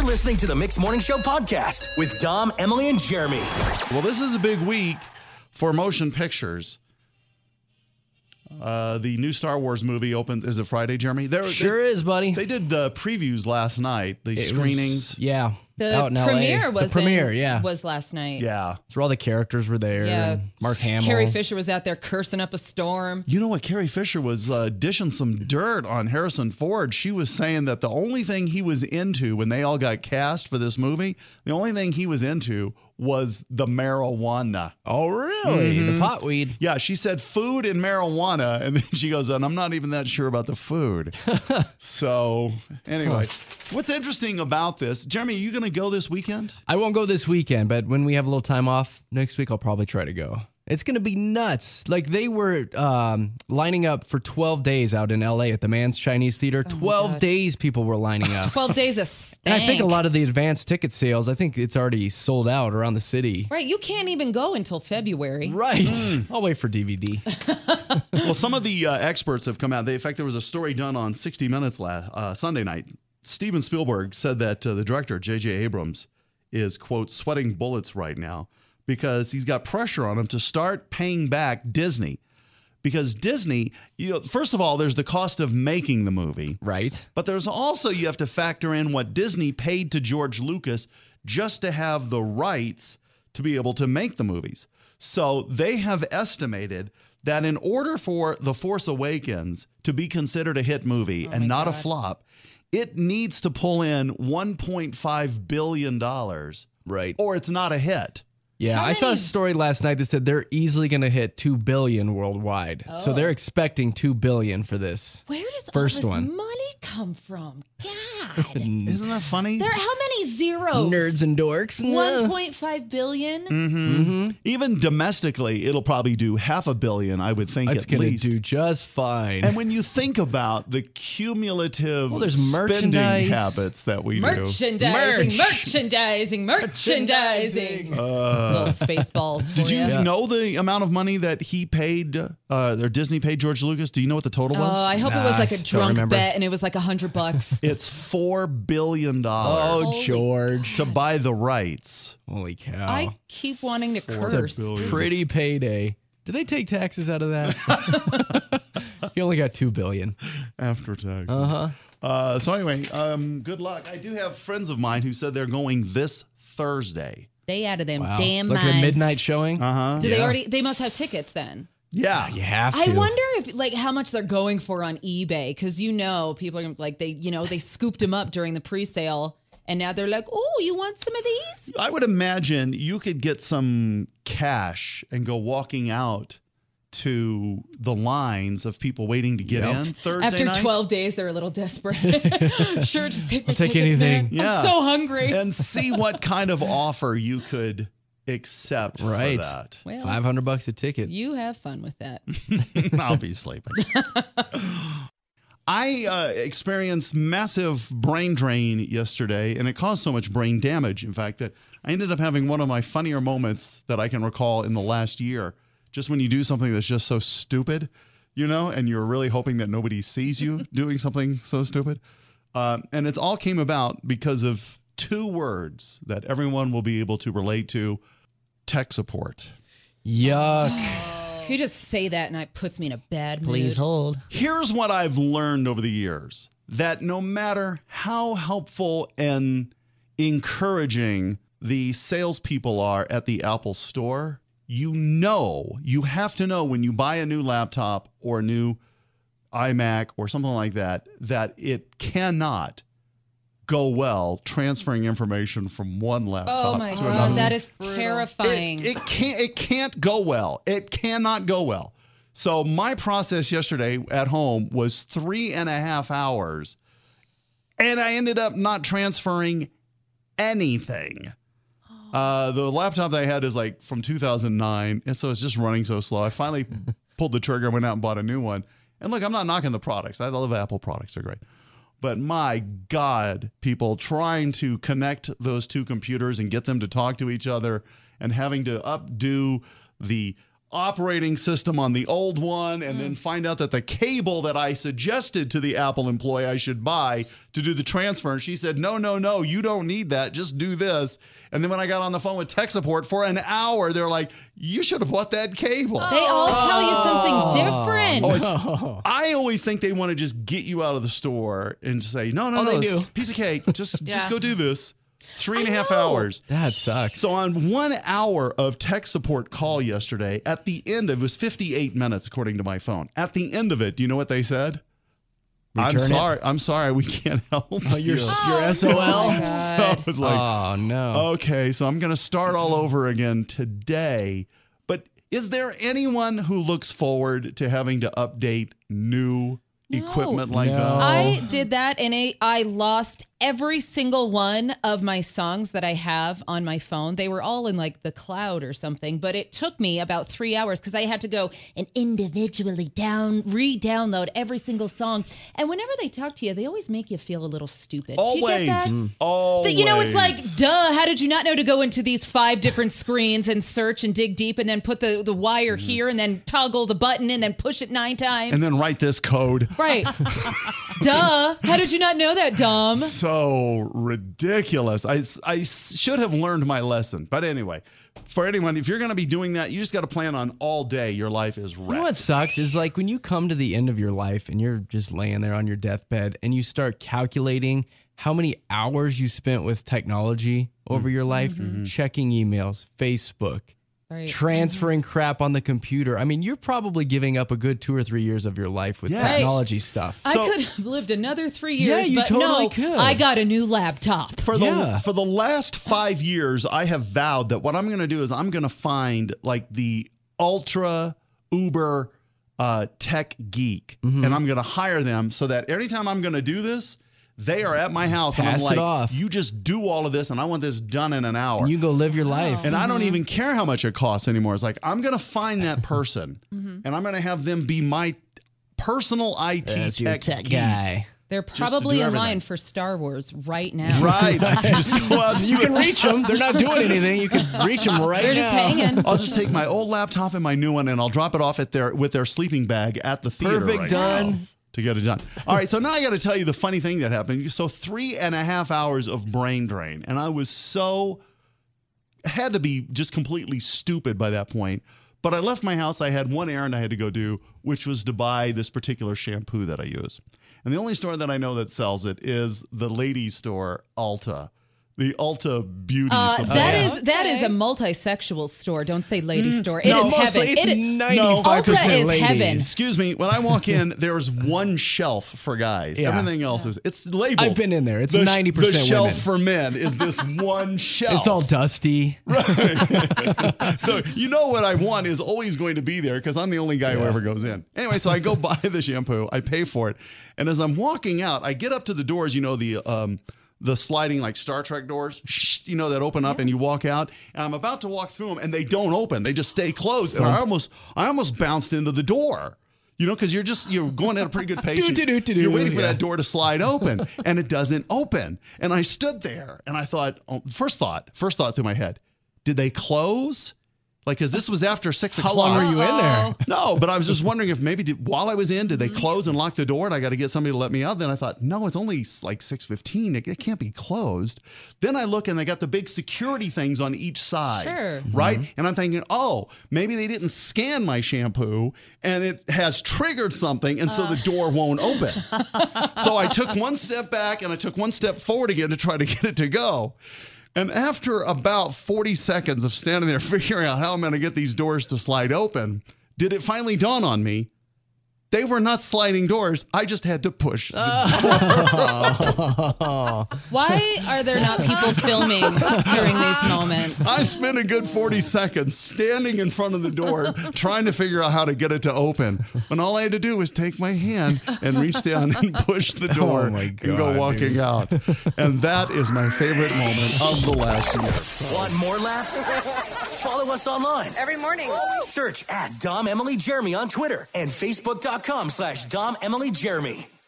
You're listening to the Mixed Morning Show podcast with Dom, Emily, and Jeremy. Well, this is a big week for motion pictures. The new Star Wars movie opens. Is it Friday, Jeremy? Sure is, buddy. They did the previews last night, the screenings. Out in premiere LA. was the premiere, was last night. Yeah. It's where all the characters were there. Yeah. And Mark Hamill. Carrie Fisher was out there cursing up a storm. You know what? Carrie Fisher was dishing some dirt on Harrison Ford. She was saying that the only thing he was into when they all got cast for this movie, the only thing he was into was the marijuana. Oh, really? The potweed. Yeah, she said food and marijuana, and then she goes, and I'm not even that sure about the food. So, anyway, what's interesting about this, Jeremy, are you going to go this weekend? I won't go this weekend, but when we have a little time off next week, I'll probably try to go. It's going to be nuts. Like, they were lining up for 12 days out in LA at the Mann's Chinese Theater. 12 days people were lining up. 12 days of stank. And I think a lot of the advanced ticket sales, I think it's already sold out around the city. Right, you can't even go until February. Right. I'll wait for DVD. Well, some of the experts have come out. In fact, there was a story done on 60 Minutes Sunday night. Steven Spielberg said that the director, J.J. Abrams, is, quote, sweating bullets right now because he's got pressure on him to start paying back Disney. Because Disney, first of all, there's the cost of making the movie. Right. But there's also, you have to factor in what Disney paid to George Lucas just to have the rights to be able to make the movies. So they have estimated that in order for The Force Awakens to be considered a hit movie and not a flop, it needs to pull in $1.5 billion. Right. Or it's not a hit. Yeah, I saw a story last night that said they're easily going to hit $2 billion worldwide. So they're expecting $2 billion for this. Where does first all this one money come from? God. Isn't that funny? How many zeros? Nerds and dorks. 1.5 billion? Even domestically, it'll probably do $500 million, I would think, It's at going to least. do just fine. And when you think about the cumulative there's spending merchandise. habits that we do. Merchandising. Little space balls for Did you you. know the amount of money that he paid, or Disney paid George Lucas? Do you know what the total was? I hope it was like a don't drunk remember. bet and it was like $100. It's $4 billion Oh, George. to buy the rights. Holy cow. I keep wanting to It's a curse. pretty payday. Do they take taxes out of that? He only got $2 billion. After tax. Uh-huh. So anyway, good luck. I do have friends of mine who said they're going this Thursday. They out of them Wow. damn It's like minds. the midnight showing. Do they must have tickets then? Yeah. You have to. I wonder if how much they're going for on eBay because people are like they scooped them up during the pre-sale and now they're like, oh, you want some of these? I would imagine you could get some cash and go walking out to the lines of people waiting to get in Thursday After night. 12 days, they're a little desperate. Sure, just take the take tickets, anything. man. Yeah. I'm so hungry. And see what kind of offer you could accept Right. for that. Well, $500 a ticket. you have fun with that. I'll be sleeping. I experienced massive brain drain yesterday, and it caused so much brain damage, in fact, that I ended up having one of my funnier moments that I can recall in the last year. Just when you do something that's just so stupid, and you're really hoping that nobody sees you doing something so stupid. And it all came about because of two words that everyone will be able to relate to: tech support. Yuck. If you just say that and it puts me in a bad mood. Please hold. Here's what I've learned over the years, that no matter how helpful and encouraging the salespeople are at the Apple store, you have to know when you buy a new laptop or a new iMac or something like that, that it cannot go well transferring information from one laptop Oh my to God, another. that is terrifying. It can't go well. It cannot go well. So my process yesterday at home was 3.5 hours, and I ended up not transferring anything. The laptop that I had is like from 2009, and so it's just running so slow. I finally pulled the trigger, went out and bought a new one. And look, I'm not knocking the products. I love Apple products. They're great. But my God, people trying to connect those two computers and get them to talk to each other and having to updo the operating system on the old one and then find out that the cable that I suggested to the Apple employee I should buy to do the transfer. And she said, no, you don't need that. Just do this. And then when I got on the phone with tech support for an hour, they're like, you should have bought that cable. They all tell you something different. I always think they want to just get you out of the store and say, no, they do. it's a piece of cake. Just go do this. 3.5 hours. That sucks. So on 1 hour of tech support call yesterday, at the end of it was 58 minutes, according to my phone. At the end of it, do you know what they said? I'm sorry, we can't help Your SOL? So I was like, oh, no. okay, so I'm going to start all over again today. But is there anyone who looks forward to having to update new equipment like that? I did that, and I lost every single one of my songs that I have on my phone. They were all in like the cloud or something, but it took me about 3 hours because I had to go and individually re-download every single song. And whenever they talk to you, they always make you feel a little stupid. Always. Do you get that? Always. You know, it's like, duh, how did you not know to go into these 5 different screens and search and dig deep and then put the wire here and then toggle the button and then push it 9 times? And then write this code. Right. Duh. How did you not know that, Dom? So ridiculous. I should have learned my lesson. But anyway, for anyone, if you're going to be doing that, you just got to plan on all day your life is wrecked. You know what sucks is like when you come to the end of your life and you're just laying there on your deathbed and you start calculating how many hours you spent with technology over your life, checking emails, Facebook, transferring crap on the computer. I mean, you're probably giving up a good 2 or 3 years of your life with technology stuff. I could have lived another 3 years, you but totally no, could. I got a new laptop. For the last 5 years, I have vowed that what I'm going to do is I'm going to find like the ultra uber tech geek, and I'm going to hire them so that anytime I'm going to do this, they are at my house and I'm like, you just do all of this and I want this done in an hour. And you go live your life. And I don't even care how much it costs anymore. It's like, I'm going to find that person and I'm going to have them be my personal IT tech guy. They're probably in line for Star Wars right now. Right. I can just go out. You can reach them. They're not doing anything. You can reach them right now. They're just hanging. I'll just take my old laptop and my new one and I'll drop it off with their sleeping bag at the theater. Perfect, done. To get it done. All right, so now I got to tell you the funny thing that happened. So 3.5 hours of brain drain, and I was had to be just completely stupid by that point. But I left my house. I had one errand I had to go do, which was to buy this particular shampoo that I use. And the only store that I know that sells it is the ladies' store, Ulta. The Ulta Beauty supply. That is a multi-sexual store. Don't say lady store. It No, is mostly heaven. it's 95% Ulta is ladies. heaven. Excuse me. When I walk in, there's one shelf for guys. Yeah. Everything else it's labeled. I've been in there. It's the, 90% The shelf women. for men is this one shelf. It's all dusty. So you know what I want is always going to be there because I'm the only guy who ever goes in. Anyway, so I go buy the shampoo. I pay for it. And as I'm walking out, I get up to the doors, you know, the sliding like Star Trek doors, you know, that open up and you walk out. And I'm about to walk through them and they don't open. They just stay closed. And I almost bounced into the door. You know, because you're going at a pretty good pace. You're waiting for that door to slide open, and it doesn't open. And I stood there, and I thought, first thought through my head, did they close? Like, because this was after 6 o'clock. How long were you in there? No, but I was just wondering if maybe while I was in, did they close and lock the door and I got to get somebody to let me out? Then I thought, no, it's only like 6:15. It can't be closed. Then I look and they got the big security things on each side. Sure. Right? And I'm thinking, oh, maybe they didn't scan my shampoo and it has triggered something and so the door won't open. So I took one step back and I took one step forward again to try to get it to go. And after about 40 seconds of standing there figuring out how I'm going to get these doors to slide open, did it finally dawn on me? They were not sliding doors. I just had to push the door. Why are there not people filming during these moments? I spent a good 40 seconds standing in front of the door trying to figure out how to get it to open. When all I had to do was take my hand and reach down and push the door and go walking out. And that is my favorite moment of the last year. Want more laughs? Follow us online. Every morning. Search at Dom Emily Jeremy on Twitter and Facebook.com/Dom Emily Jeremy.